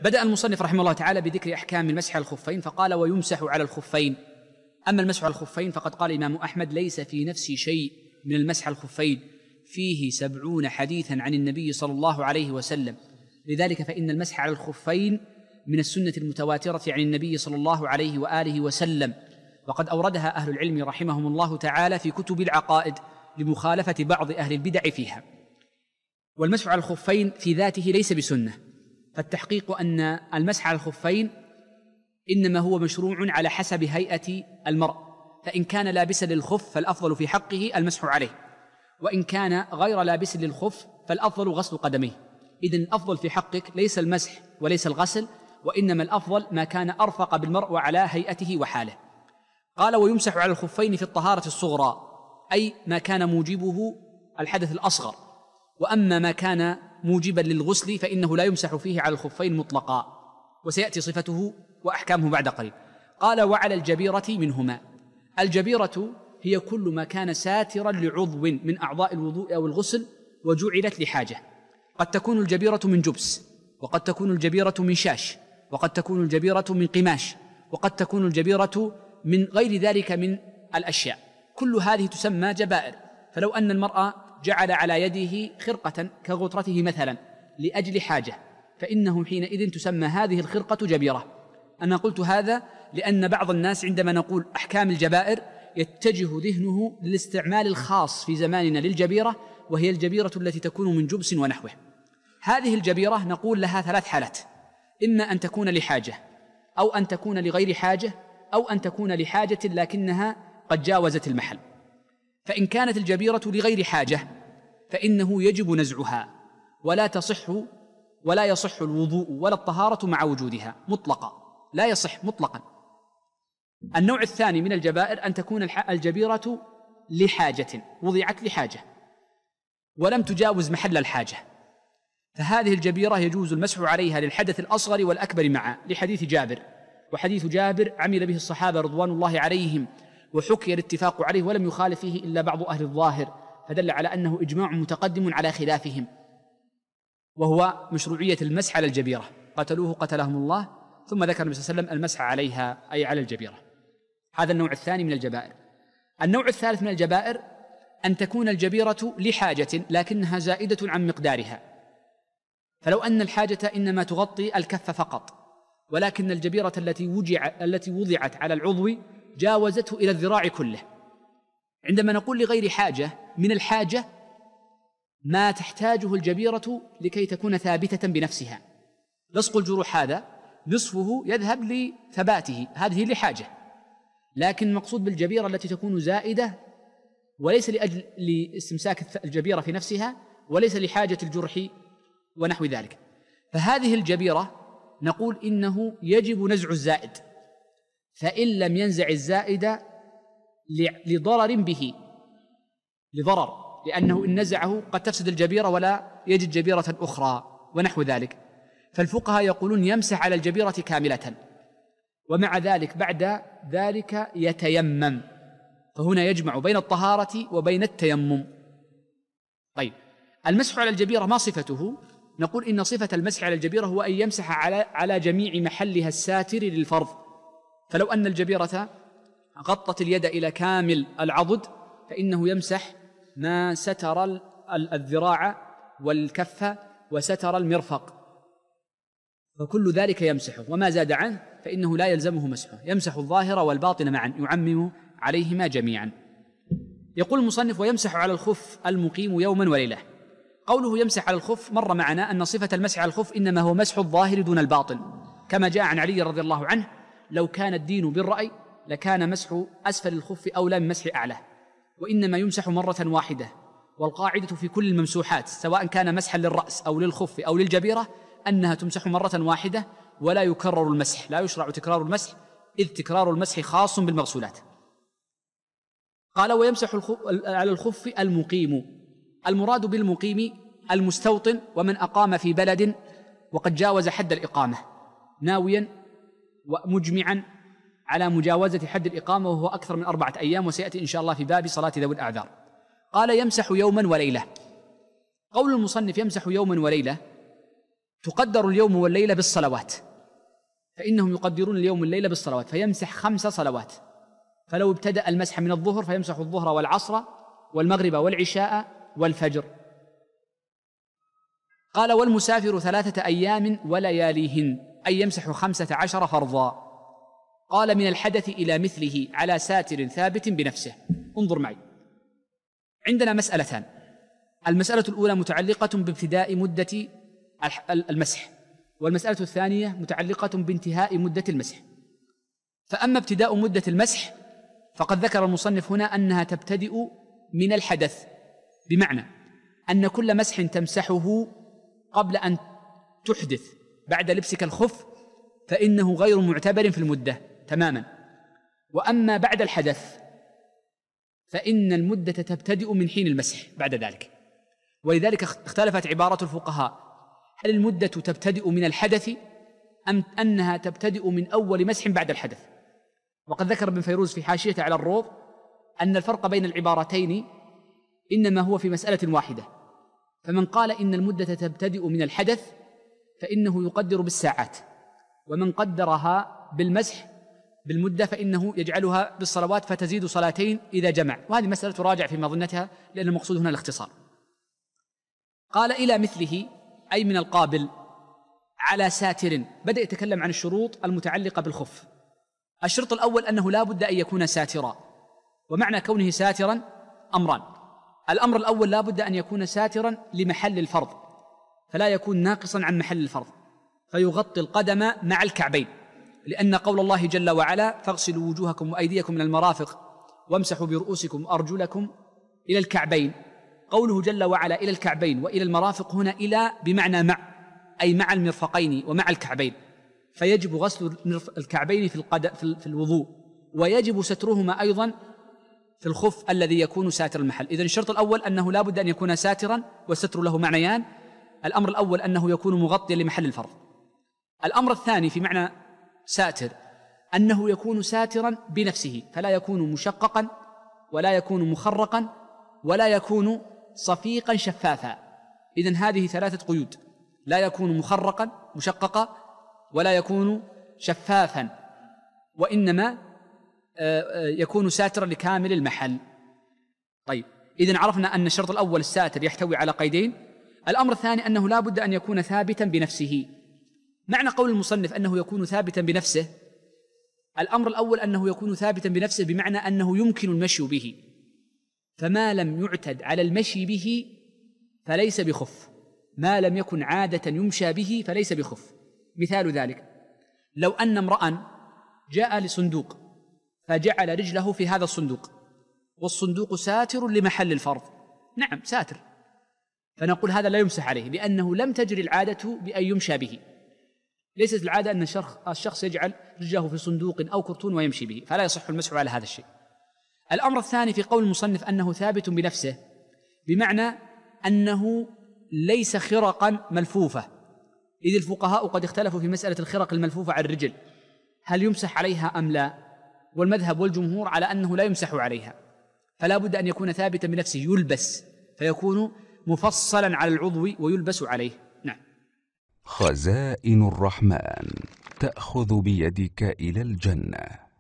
بدأ المصنف رحمه الله تعالى بذكر أحكام المسح على الخفين فقال ويمسح على الخفين. أما المسح على الخفين فقد قال الإمام أحمد ليس في نفسي شيء من المسح على الخفين، فيه 70 حديثا عن النبي صلى الله عليه وسلم، لذلك فإن المسح على الخفين من السنة المتواترة عن النبي صلى الله عليه وآله وسلم، وقد أوردها أهل العلم رحمهم الله تعالى في كتب العقائد لمخالفة بعض أهل البدع فيها. والمسح على الخفين في ذاته ليس بسنة، فالتحقيق أن المسح على الخفين إنما هو مشروع على حسب هيئة المرء، فإن كان لابسا للخف فالأفضل في حقه المسح عليه، وإن كان غير لابس للخف فالأفضل غسل قدميه. إذن الأفضل في حقك ليس المسح وليس الغسل، وإنما الأفضل ما كان أرفق بالمرء على هيئته وحاله. قال ويمسح على الخفين في الطهارة الصغرى، أي ما كان موجبه الحدث الأصغر، وأما ما كان موجبا للغسل فإنه لا يمسح فيه على الخفين مطلقا، وسيأتي صفته وأحكامه بعد قليل. قال وعلى الجبيرة منهما. الجبيرة هي كل ما كان ساترا لعضو من أعضاء الوضوء أو الغسل وجعلت لحاجة، قد تكون الجبيرة من جبس، وقد تكون الجبيرة من شاش، وقد تكون الجبيرة من قماش، وقد تكون الجبيرة من غير ذلك من الأشياء، كل هذه تسمى جبائر. فلو أن المرأة جعل على يده خرقة كغطرته مثلا لأجل حاجة، فإنه حينئذ تسمى هذه الخرقة جبيرة. أنا قلت هذا لأن بعض الناس عندما نقول أحكام الجبائر يتجه ذهنه للاستعمال الخاص في زماننا للجبيرة، وهي الجبيرة التي تكون من جبس ونحوه. هذه الجبيرة نقول لها 3 حالات: إما أن تكون لحاجة، أو أن تكون لغير حاجة، أو أن تكون لحاجة لكنها قد جاوزت المحل. فإن كانت الجبيرة لغير حاجة فإنه يجب نزعها، ولا يصح الوضوء ولا الطهارة مع وجودها مطلقا، لا يصح مطلقا. النوع الثاني من الجبائر أن تكون الجبيرة لحاجة، وضعت لحاجة ولم تجاوز محل الحاجة، فهذه الجبيرة يجوز المسح عليها للحدث الأصغر والأكبر معا، لحديث جابر، وحديث جابر عمل به الصحابة رضوان الله عليهم، وحكي الاتفاق عليه ولم يخالف فيه إلا بعض أهل الظاهر، فدل على أنه إجماع متقدم على خلافهم، وهو مشروعية المسح على الجبيرة. قتلوه قتلهم الله، ثم ذكر النبي صلى الله عليه وسلم المسح عليها أي على الجبيرة. هذا النوع الثاني من الجبائر. النوع الثالث من الجبائر أن تكون الجبيرة لحاجة لكنها زائدة عن مقدارها، فلو أن الحاجة إنما تغطي الكف فقط، ولكن الجبيرة التي وضعت على العضو جاوزته إلى الذراع كله. عندما نقول لغير حاجة، من الحاجة ما تحتاجه الجبيرة لكي تكون ثابتة بنفسها. لصق الجروح هذا نصفه يذهب لثباته، هذه لحاجة، لكن المقصود بالجبيرة التي تكون زائدة وليس لأجل لاستمساك الجبيرة في نفسها، وليس لحاجة الجرح ونحو ذلك. فهذه الجبيرة نقول إنه يجب نزع الزائد، فإن لم ينزع الزائد لضرر به، لأنه إن نزعه قد تفسد الجبيرة ولا يجد جبيرة أخرى ونحو ذلك، فالفقهاء يقولون يمسح على الجبيرة كاملة، ومع ذلك بعد ذلك يتيمم، فهنا يجمع بين الطهارة وبين التيمم. طيب، المسح على الجبيرة ما صفته؟ نقول إن صفة المسح على الجبيرة هو أن يمسح على جميع محلها الساتر للفرض، فلو أن الجبيرة غطت اليد إلى كامل العضد فإنه يمسح ما ستر الذراع والكف وستر المرفق، فكل ذلك يمسحه، وما زاد عنه فإنه لا يلزمه مسحه، يمسح الظاهر والباطن معا، يعمم عليهما جميعا. يقول المصنف ويمسح على الخف المقيم يوما وليلة. قوله يمسح على الخف مر معنا أن صفة المسح على الخف إنما هو مسح الظاهر دون الباطن، كما جاء عن علي رضي الله عنه: لو كان الدين بالرأي لكان مسح أسفل الخف أولى من مسح أعلى، وإنما يمسح مرة واحدة، والقاعدة في كل الممسوحات سواء كان مسحا للرأس أو للخف أو للجبيرة أنها تمسح مرة واحدة ولا يكرر المسح، لا يشرع تكرار المسح، إذ تكرار المسح خاص بالمغسولات. قال ويمسح على الخف المقيم. المراد بالمقيم المستوطن، ومن أقام في بلد وقد جاوز حد الإقامة، ناويا ومجمعا على مجاوزة حد الإقامة وهو أكثر من 4 أيام، وسيأتي إن شاء الله في باب صلاة ذوي الأعذار. قال يمسح يوما وليلة. قول المصنف يمسح يوما وليلة تقدر اليوم والليلة بالصلوات، فإنهم يقدرون اليوم والليلة بالصلوات، فيمسح 5 صلوات. فلو ابتدأ المسح من الظهر فيمسح الظهر والعصر والمغرب والعشاء والفجر. قال: والمسافر 3 أيام ولياليهن، أي يمسح 15 فرضا. قال: من الحدث إلى مثله على ساتر ثابت بنفسه. انظر معي، عندنا مسألتان. المسألة الأولى متعلقة بابتداء مدة المسح، والمسألة الثانية متعلقة بانتهاء مدة المسح. فأما ابتداء مدة المسح فقد ذكر المصنف هنا أنها تبتدئ من الحدث، بمعنى أن كل مسح تمسحه قبل أن تحدث بعد لبسك الخف فإنه غير معتبر في المدة تماما. وأما بعد الحدث فإن المدة تبتدئ من حين المسح بعد ذلك. ولذلك اختلفت عبارة الفقهاء: هل المدة تبتدئ من الحدث أم أنها تبتدئ من أول مسح بعد الحدث؟ وقد ذكر ابن فيروز في حاشيته على الروض أن الفرق بين العبارتين إنما هو في مسألة واحدة. فمن قال إن المدة تبتدئ من الحدث فإنه يقدر بالساعات، ومن قدرها بالمسح بالمدة فإنه يجعلها بالصلوات فتزيد صلاتين إذا جمع. وهذه مسألة تراجع في مظنتها لأن المقصود هنا الاختصار. قال: إلى مثله، أي من القابل، على ساتر. بدأ يتكلم عن الشروط المتعلقة بالخف. الشرط الأول أنه لا بد أن يكون ساترا، ومعنى كونه ساترا أمران. الأمر الأول لا بد أن يكون ساترا لمحل الفرض، فلا يكون ناقصا عن محل الفرض، فيغطي القدم مع الكعبين، لأن قول الله جل وعلا: فاغسلوا وجوهكم وأيديكم من المرافق وامسحوا برؤوسكم وأرجلكم إلى الكعبين. قوله جل وعلا إلى الكعبين وإلى المرافق هنا إلى بمعنى مع، أي مع المرفقين ومع الكعبين، فيجب غسل الكعبين في الوضوء، ويجب سترهما أيضا في الخف الذي يكون ساتر المحل. إذن الشرط الأول أنه لا بد أن يكون ساترا، والستر له معنيان: الأمر الأول أنه يكون مغطيا لمحل الفرض. الأمر الثاني في معنى ساتر أنه يكون ساترا بنفسه، فلا يكون مشققا ولا يكون مخرقا ولا يكون صفيقا شفافا. إذن هذه 3 قيود: لا يكون مخرقا مشققا ولا يكون شفافا، وإنما يكون ساترا لكامل المحل. طيب، إذن عرفنا أن الشرط الأول الساتر يحتوي على قيدين. الأمر الثاني أنه لا بد أن يكون ثابتا بنفسه. معنى قول المصنف أنه يكون ثابتا بنفسه، الأمر الأول أنه يكون ثابتا بنفسه بمعنى أنه يمكن المشي به، فما لم يعتد على المشي به فليس بخف، ما لم يكن عادة يمشى به فليس بخف. مثال ذلك: لو أن امرأ جاء لصندوق فجعل رجله في هذا الصندوق، والصندوق ساتر لمحل الفرض، نعم ساتر، فنقول هذا لا يمسح عليه لأنه لم تجري العادة بأن يمشى به. ليست العادة أن الشخص يجعل رجله في صندوق أو كرتون ويمشي به، فلا يصح المسح على هذا الشيء. الأمر الثاني في قول المصنف أنه ثابت بنفسه، بمعنى أنه ليس خرقا ملفوفة، إذ الفقهاء قد اختلفوا في مسألة الخرق الملفوفة على الرجل هل يمسح عليها أم لا، والمذهب والجمهور على أنه لا يمسح عليها، فلا بد أن يكون ثابتا بنفسه، يلبس فيكون مفصلا على العضو ويلبس عليه. نعم. خزائن الرحمن تأخذ بيدك إلى الجنة.